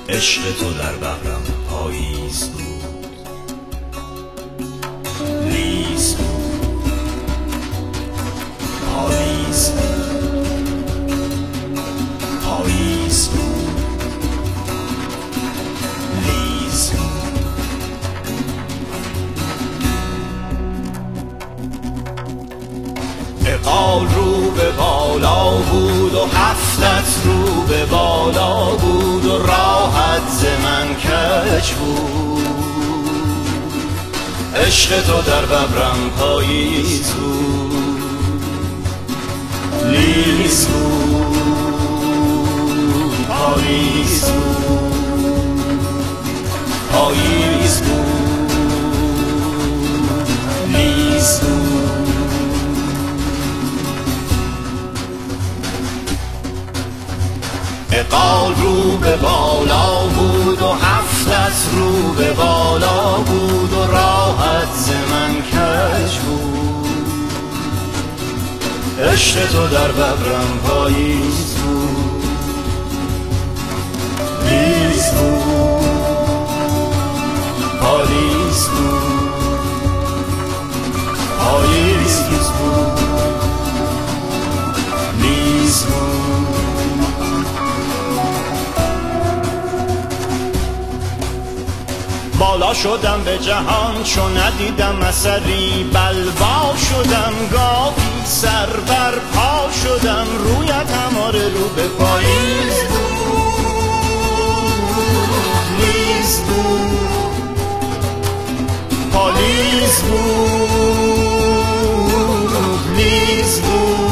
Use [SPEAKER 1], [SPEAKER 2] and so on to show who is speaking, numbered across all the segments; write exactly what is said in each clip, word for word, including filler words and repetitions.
[SPEAKER 1] عشق تو در بغرم پاییز بود، لیز بود، پاییز بود، پاییز بود، لیز بود. اقال رو به بالا بود و هفتت رو به بالا بود و راحت ز من کج بود. عشق تو در ببرم پاییز بود، لیز بود، پاییز بود، پاییز بود، لیز بود. اقال رو به بالا بود و هفتت رو به بالا بود و راحت ز من کج بود. عشق تو در ببرم پاییز بود، لیز بود، پاییز بود، پاییز بود، لیز بود. بالا شدم به جهان چون ندیدم اثری، بلوا شدم گاهی سر بر پا شدم، رویت هماره رو به پاییز بود، لیز بود، پاییز بود، لیز بود.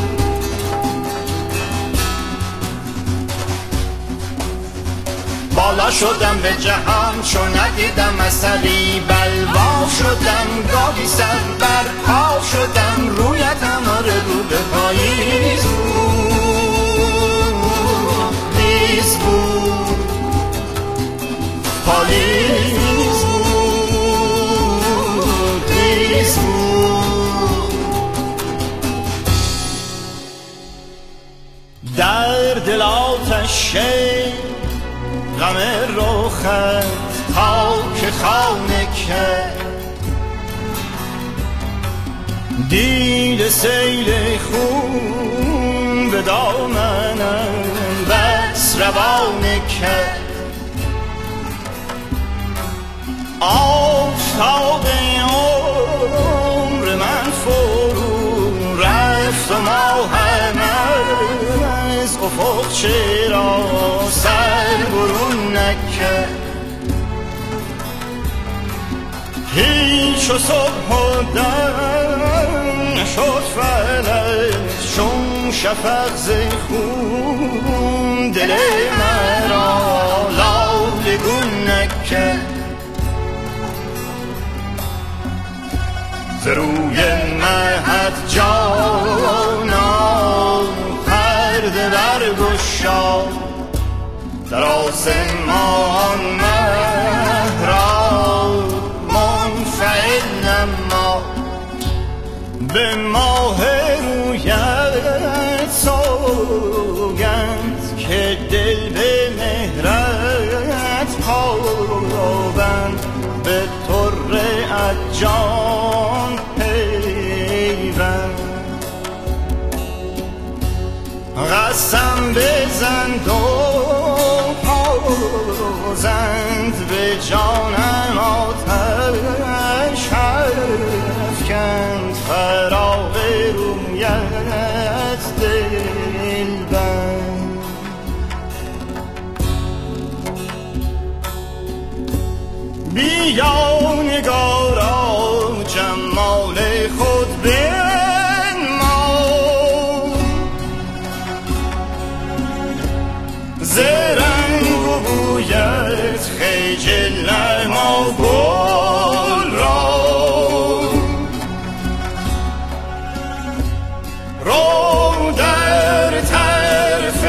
[SPEAKER 1] بالا شدم به جهان چون ندیدم اثری، بلوا شدم گاهی سر بر پا شدم، رویت هماره رو به پاییز بود، لیز بود، پاییز بود، لیز بود. در دل آتش غم رخت تا که خانه کرد، دیل سیل خون به دامنم بس روانه کرد. آفتاب عمر من فرو رفت و ماهم از افق چرا سر برون نکرد. هیچ و صبح و دم نشد فلک چون شفق ز خون، دل مرا لاله گون نکرد. ز روی مهد جانا پرده برگشا، در آسمان مه را منفعل نما، به ماه رویت سوگند که دل به مهرت پابند، به طره جان پیوند. قسم بزند و پازند به جانم آتش افکند، فراق رویت دلبند. بیا نگارا جمال خود بنما، ز رنگ و بویت خجل نما گل را. رو در طرف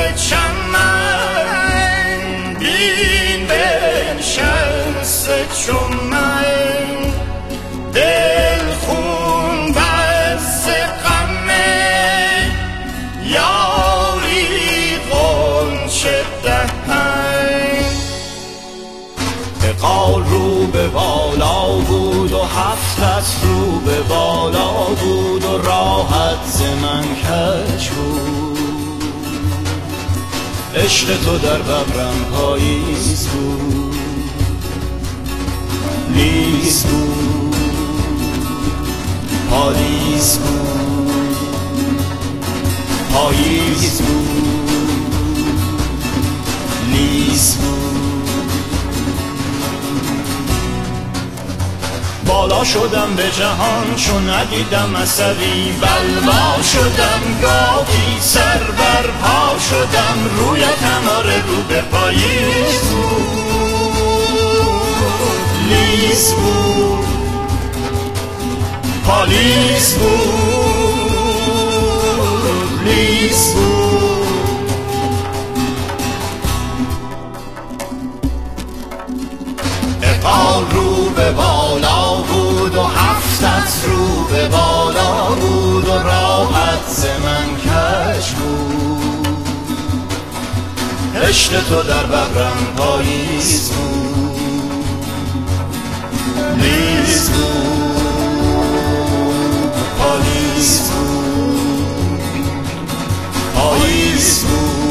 [SPEAKER 1] چمن بین بنشسته چون من، دل خون بس غمه یاری غنچه دهن. هفتت رو به بالا بود و راحت ز من کج بود. عشق تو در ببرم پاییز بود، لیز بود، پالیز بود، پاییز بود، لیز بود. بالا شدم به جهان چون ندیدم اثری، بلوا شدم گاهی سر بر پا شدم، رویتم آره رو به پاییز بود، لیز بود، پالیز بود، لیز بود. اقبال رو به بالا بود و هفتت رو به بالا بود و راحت ز من کج بود. عشق تو در ببرم پاییز بود، لیز بود، پالیز بود، پاییز بود.